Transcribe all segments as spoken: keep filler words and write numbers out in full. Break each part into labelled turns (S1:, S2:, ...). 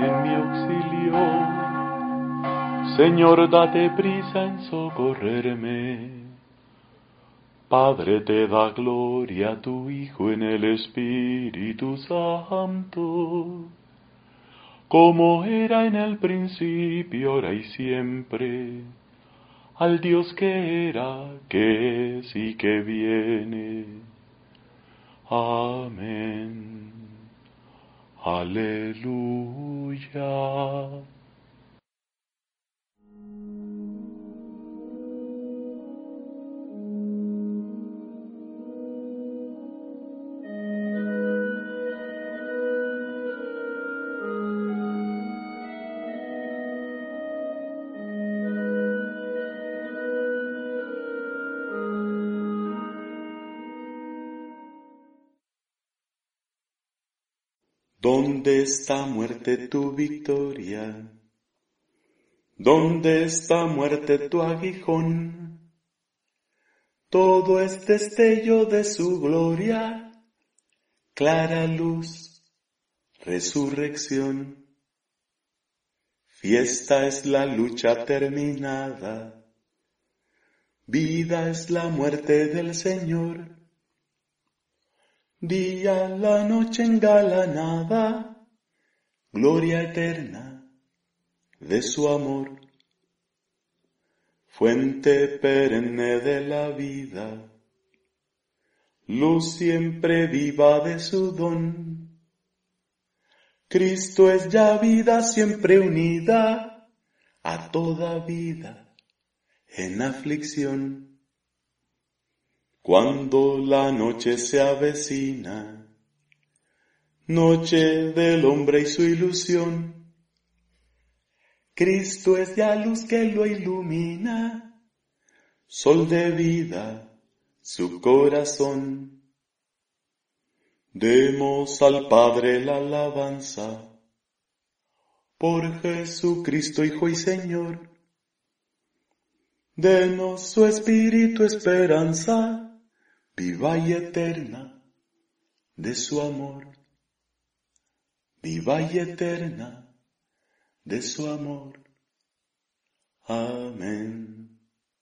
S1: en mi auxilio. Señor, date prisa en socorrerme. Padre, te da gloria a tu Hijo en el Espíritu Santo, como era en el principio, ahora y siempre, al Dios que era, que es y que viene. Amén. Aleluya. ¿Dónde está, muerte, tu victoria? ¿Dónde está, muerte, tu aguijón? Todo es destello de su gloria, clara luz, resurrección. Fiesta es la lucha terminada, vida es la muerte del Señor. Día la noche engalanada, gloria eterna de su amor, fuente perenne de la vida, luz siempre viva de su don. Cristo es ya vida siempre unida a toda vida en aflicción. Cuando la noche se avecina, noche del hombre y su ilusión, Cristo es ya luz que lo ilumina, sol de vida, su corazón. Demos al Padre la alabanza, por Jesucristo Hijo y Señor. Denos su Espíritu esperanza, viva y eterna, de su amor, viva y eterna, de su amor. Amén.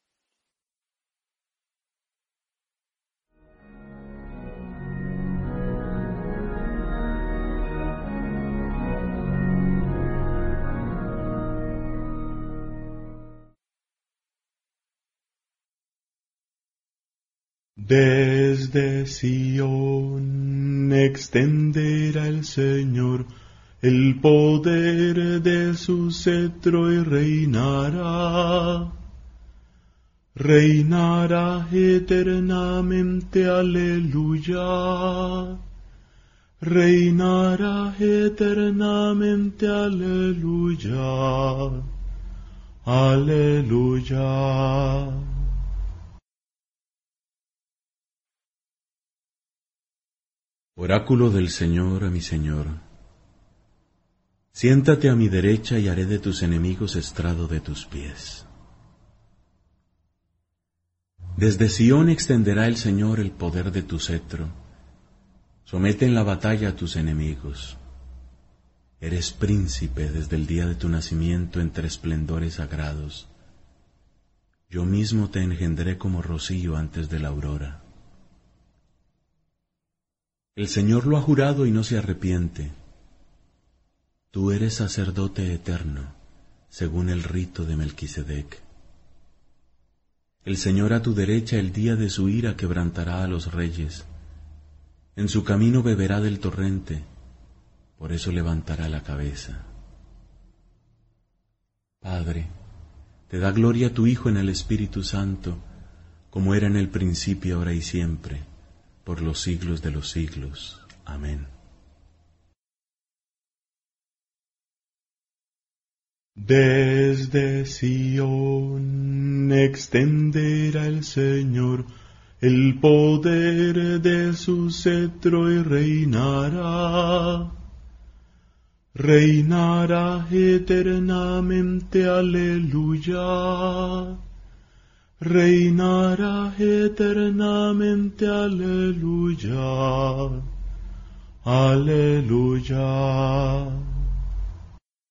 S1: Desde Sión extenderá el Señor el poder de su cetro y reinará. Reinará eternamente, aleluya. Reinará eternamente, aleluya. Aleluya.
S2: Oráculo del Señor a mi Señor. Siéntate a mi derecha y haré de tus enemigos estrado de tus pies. Desde Sión extenderá el Señor el poder de tu cetro. Somete en la batalla a tus enemigos. Eres príncipe desde el día de tu nacimiento entre esplendores sagrados. Yo mismo te engendré como rocío antes de la aurora. El Señor lo ha jurado y no se arrepiente. Tú eres sacerdote eterno, según el rito de Melquisedec. El Señor a tu derecha el día de su ira quebrantará a los reyes. En su camino beberá del torrente, por eso levantará la cabeza. Padre, te da gloria tu Hijo en el Espíritu Santo, como era en el principio, ahora y siempre, por los siglos de los siglos. Amén.
S1: Desde Sión extenderá el Señor el poder de su cetro y reinará. Reinará eternamente, aleluya. Reinará eternamente, aleluya. Aleluya.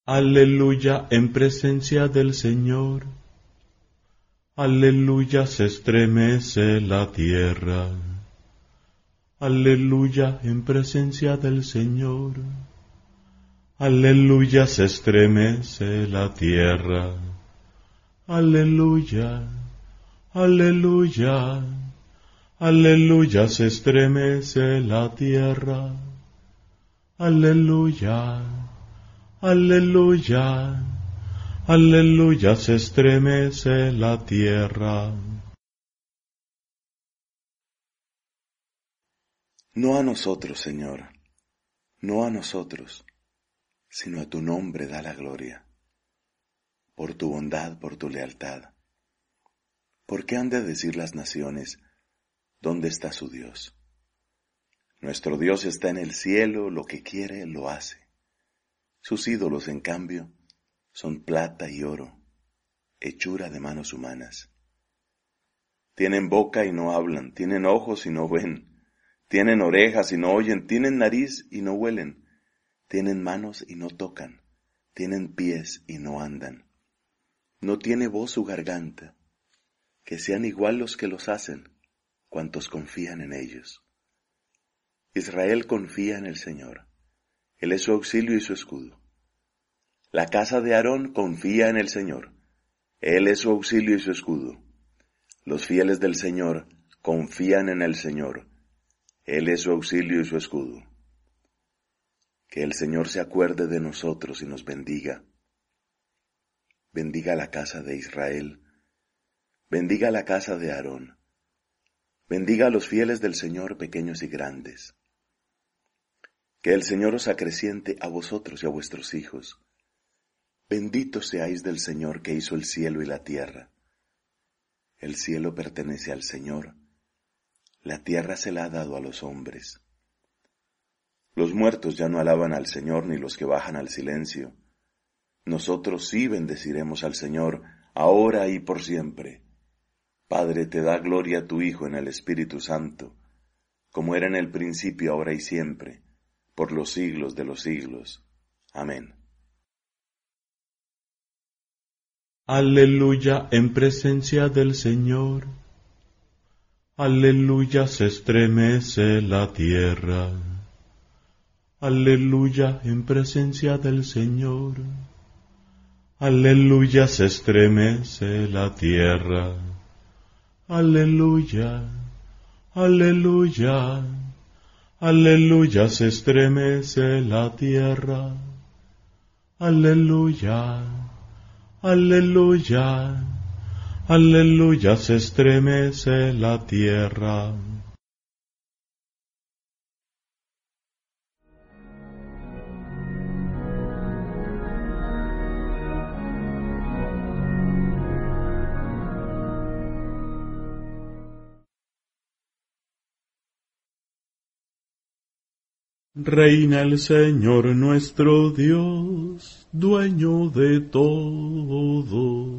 S2: Aleluya en presencia del Señor. Aleluya se estremece la tierra. Aleluya en presencia del Señor. Aleluya se estremece la tierra. Aleluya, aleluya, aleluya se estremece la tierra. Aleluya, aleluya, aleluya se estremece la tierra.
S3: No a nosotros, Señor, no a nosotros, sino a tu nombre da la gloria, por tu bondad, por tu lealtad. ¿Por qué han de decir las naciones, dónde está su Dios? Nuestro Dios está en el cielo, lo que quiere lo hace. Sus ídolos, en cambio, son plata y oro, hechura de manos humanas. Tienen boca y no hablan, tienen ojos y no ven, tienen orejas y no oyen, tienen nariz y no huelen, tienen manos y no tocan, tienen pies y no andan. No tiene voz su garganta, que sean igual los que los hacen, cuantos confían en ellos. Israel confía en el Señor, Él es su auxilio y su escudo. La casa de Aarón confía en el Señor, Él es su auxilio y su escudo. Los fieles del Señor confían en el Señor, Él es su auxilio y su escudo. Que el Señor se acuerde de nosotros y nos bendiga. Bendiga la casa de Israel, bendiga la casa de Aarón, bendiga a los fieles del Señor, pequeños y grandes. Que el Señor os acreciente a vosotros y a vuestros hijos. Benditos seáis del Señor que hizo el cielo y la tierra. El cielo pertenece al Señor, la tierra se la ha dado a los hombres. Los muertos ya no alaban al Señor ni los que bajan al silencio. Nosotros sí bendeciremos al Señor, ahora y por siempre. Padre, te da gloria a tu Hijo en el Espíritu Santo, como era en el principio, ahora y siempre, por los siglos de los siglos. Amén.
S2: Aleluya en presencia del Señor. Aleluya se estremece la tierra. Aleluya en presencia del Señor. Aleluya se estremece la tierra. Aleluya, aleluya, aleluya se estremece la tierra. Aleluya, aleluya, aleluya se estremece la tierra. Reina el Señor nuestro Dios, dueño de todo.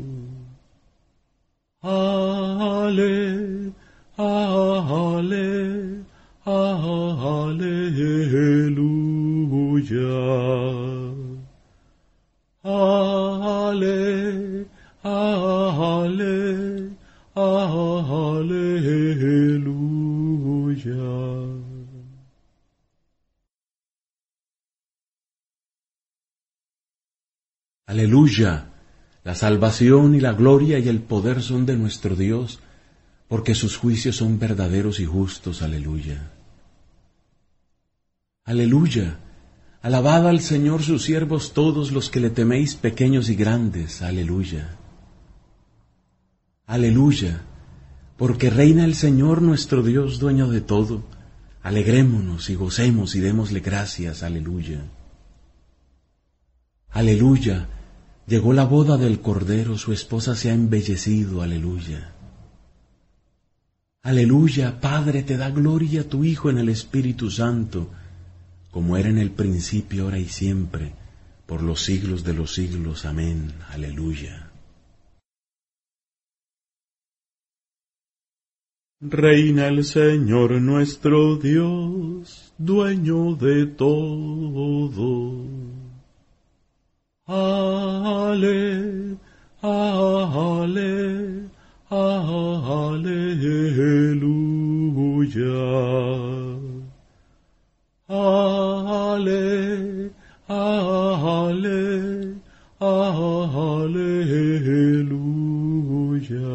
S2: Ale, ale, aleluya. Ale, ale, aleluya. Aleluya, la salvación y la gloria y el poder son de nuestro Dios, porque sus juicios son verdaderos y justos. Aleluya. Aleluya, alabad al Señor sus siervos todos los que le teméis, pequeños y grandes. Aleluya. Aleluya, porque reina el Señor nuestro Dios, dueño de todo. Alegrémonos y gocemos y démosle gracias. Aleluya. Aleluya, llegó la boda del Cordero, su esposa se ha embellecido. Aleluya. Aleluya, Padre, te da gloria a tu Hijo en el Espíritu Santo, como era en el principio, ahora y siempre, por los siglos de los siglos. Amén. Aleluya. Reina el Señor nuestro Dios, dueño de todo. Ale, ale, aleluya. Ale, ale, aleluya.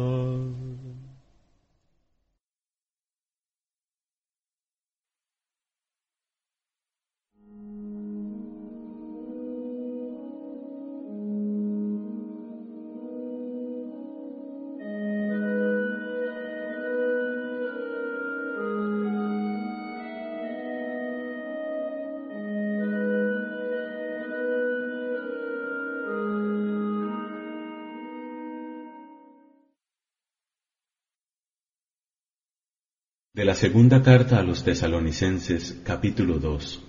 S2: De la segunda carta a los Tesalonicenses, capítulo dos.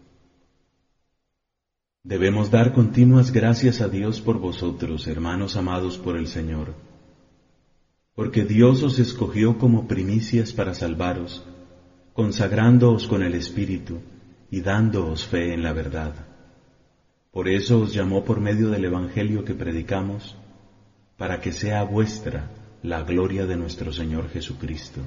S2: Debemos dar continuas gracias a Dios por vosotros, hermanos amados por el Señor, porque Dios os escogió como primicias para salvaros, consagrándoos con el Espíritu y dándoos fe en la verdad. Por eso os llamó por medio del Evangelio que predicamos, para que sea vuestra la gloria de nuestro Señor Jesucristo.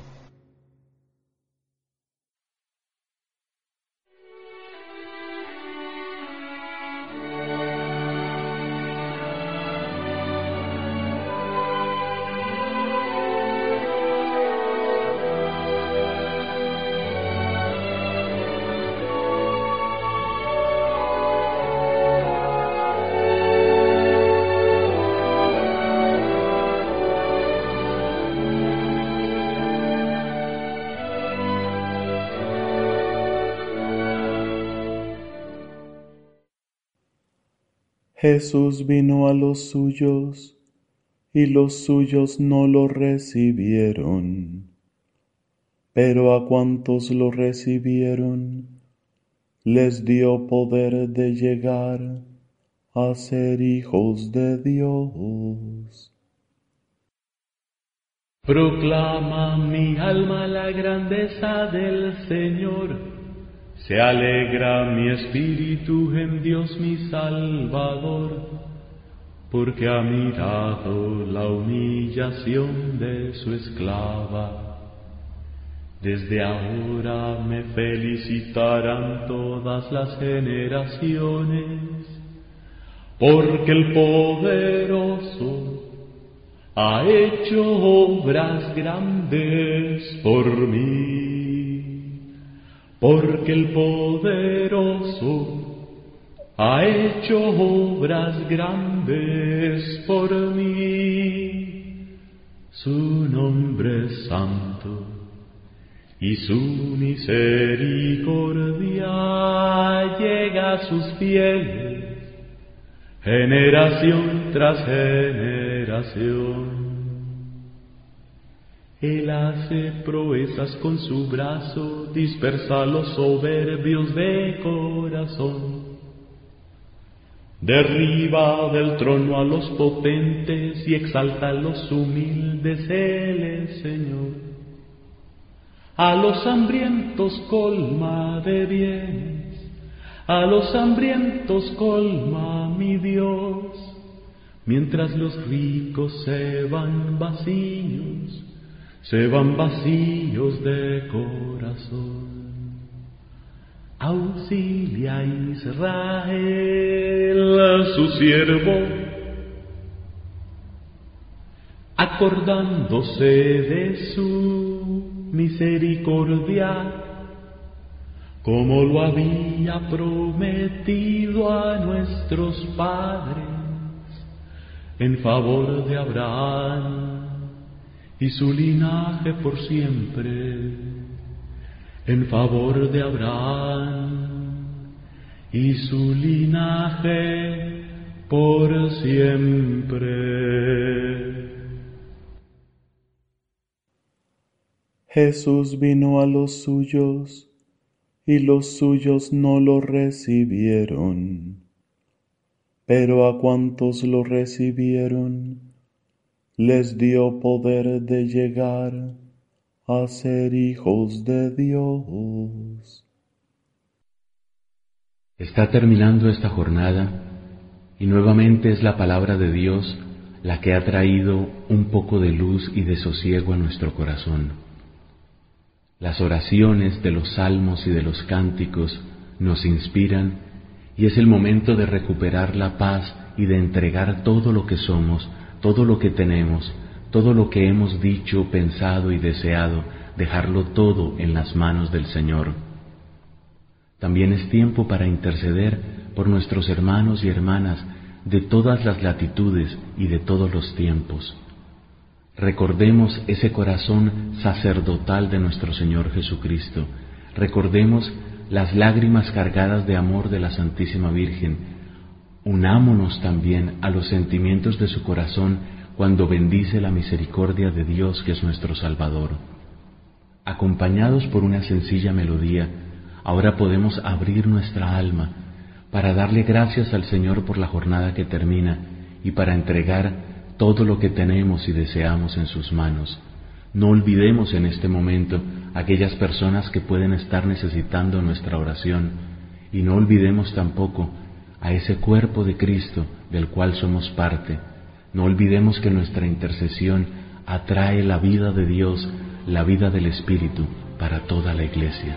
S1: Jesús vino a los suyos, y los suyos no lo recibieron. Pero a cuantos lo recibieron, les dio poder de llegar a ser hijos de Dios. Proclama mi alma la grandeza del Señor. Se alegra mi espíritu en Dios mi Salvador, porque ha mirado la humillación de su esclava. Desde ahora me felicitarán todas las generaciones, porque el poderoso ha hecho obras grandes por mí. Porque el poderoso ha hecho obras grandes por mí. Su nombre es santo y su misericordia llega a sus fieles, generación tras generación. Él hace proezas con su brazo, dispersa a los soberbios de corazón. Derriba del trono a los potentes y exalta a los humildes, Él es Señor. A los hambrientos colma de bienes, a los hambrientos colma mi Dios, mientras los ricos se van vacíos, se van vacíos de corazón. Auxilia a Israel, su siervo, acordándose de su misericordia, como lo había prometido a nuestros padres, en favor de Abraham y su linaje por siempre, en favor de Abraham y su linaje por siempre. Jesús vino a los suyos, y los suyos no lo recibieron, pero a cuantos lo recibieron, les dio poder de llegar a ser hijos de Dios.
S2: Está terminando esta jornada Y nuevamente es la palabra de Dios la que ha traído un poco de luz y de sosiego a nuestro corazón. Las oraciones de los salmos y de los cánticos nos inspiran y es el momento de recuperar la paz y de entregar todo lo que somos, todo lo que tenemos, todo lo que hemos dicho, pensado y deseado, dejarlo todo en las manos del Señor. También es tiempo para interceder por nuestros hermanos y hermanas de todas las latitudes y de todos los tiempos. Recordemos ese corazón sacerdotal de nuestro Señor Jesucristo. Recordemos las lágrimas cargadas de amor de la Santísima Virgen. Unámonos también a los sentimientos de su corazón cuando bendice la misericordia de Dios que es nuestro Salvador. Acompañados por una sencilla melodía, ahora podemos abrir nuestra alma para darle gracias al Señor por la jornada que termina y para entregar todo lo que tenemos y deseamos en sus manos. No olvidemos en este momento aquellas personas que pueden estar necesitando nuestra oración y no olvidemos tampoco a ese cuerpo de Cristo del cual somos parte. No olvidemos que nuestra intercesión atrae la vida de Dios, la vida del Espíritu para toda la Iglesia.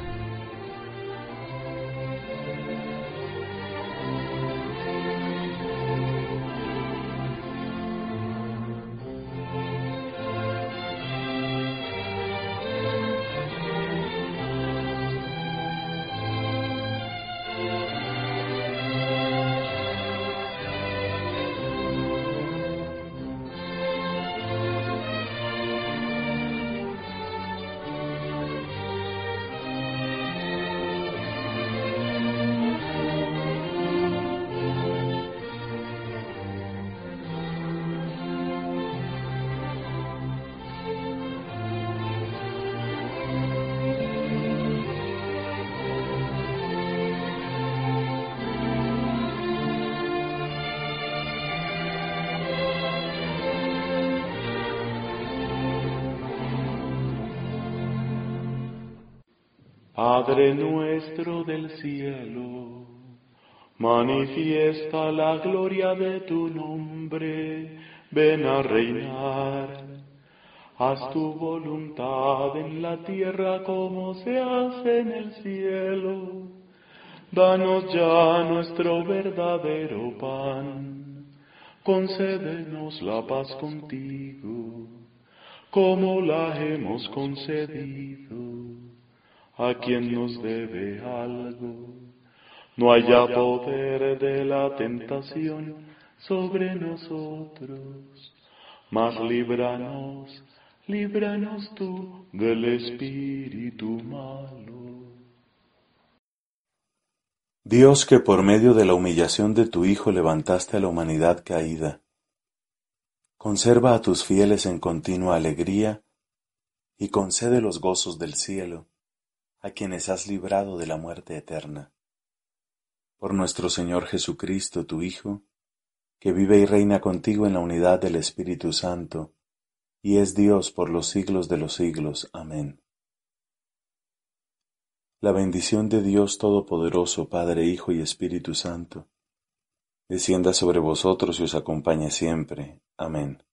S1: Padre nuestro del cielo, manifiesta la gloria de tu nombre, ven a reinar. Haz tu voluntad en la tierra como se hace en el cielo. Danos ya nuestro verdadero pan, concédenos la paz contigo, como la hemos concedido a quien nos debe algo. No haya poder de la tentación sobre nosotros, mas líbranos, líbranos tú del espíritu malo.
S3: Dios, que por medio de la humillación de tu Hijo levantaste a la humanidad caída, conserva a tus fieles en continua alegría y concede los gozos del cielo a quienes has librado de la muerte eterna. Por nuestro Señor Jesucristo, tu Hijo, que vive y reina contigo en la unidad del Espíritu Santo, y es Dios por los siglos de los siglos. Amén. La bendición de Dios Todopoderoso, Padre, Hijo y Espíritu Santo, descienda sobre vosotros y os acompañe siempre. Amén.